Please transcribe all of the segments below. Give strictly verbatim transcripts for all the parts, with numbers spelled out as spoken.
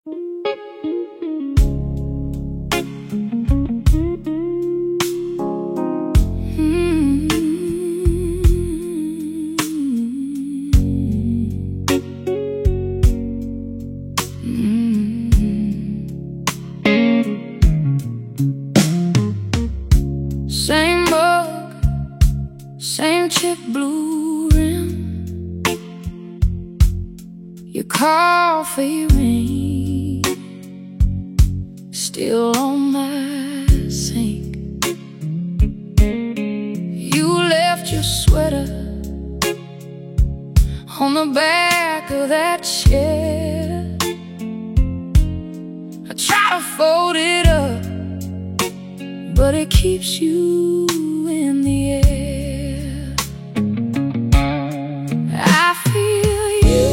Same mug, same chip blue rim, your coffee ring still on my sink. You left your sweater on the back of that chair. I try to fold it up, but it keeps you in the air. I feel you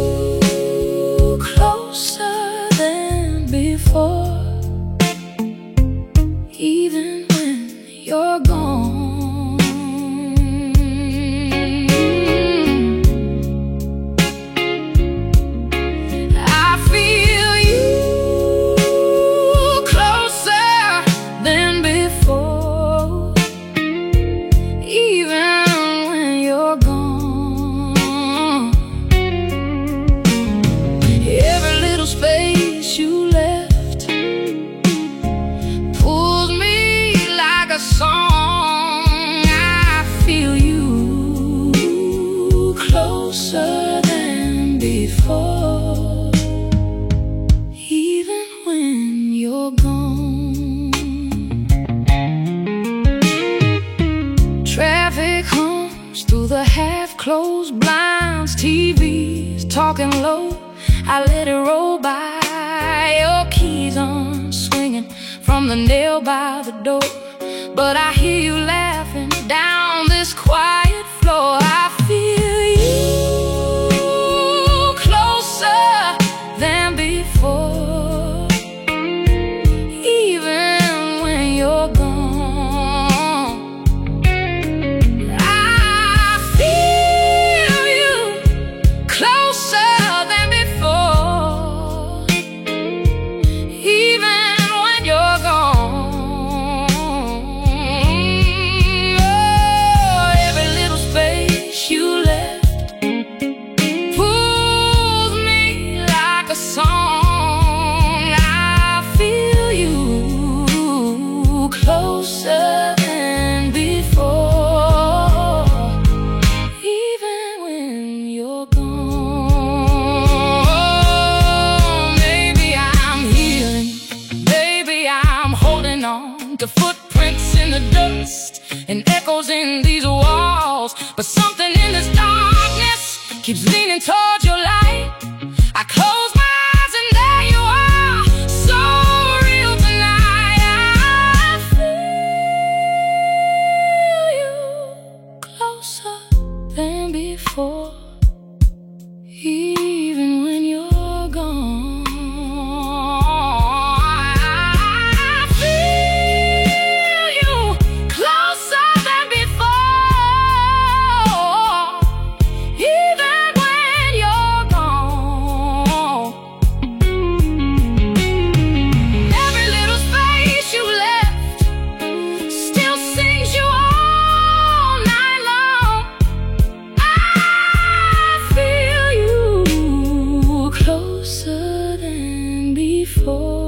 closer than before, even when you're gone. I feel you closer than before, even when you're gone. Every little space you left pulls me like a song. I feel you closer than before, even when you're gone. Traffic hums through the half-closed blinds, T V's talking low, I let it roll by. Your keys on swinging from the nail by the door, but I hear you laughing down this quiet floor. I feel you closer than before, even when you're gone. I feel you closer than before, even when you're gone. Oh, every little space you left pulls me like a song. I feel you closer than before, even when you're gone. Maybe I'm healing, maybe I'm holding on to footprints in the dust and echoes in these walls, but something in this darkness keeps leaning towards your light. I close my eyes and there you are, so real tonight. I feel you closer than before, even when you're gone. I feel you closer than before, even when you're gone. Every little space you left still sings you all night long. I feel you closer than before.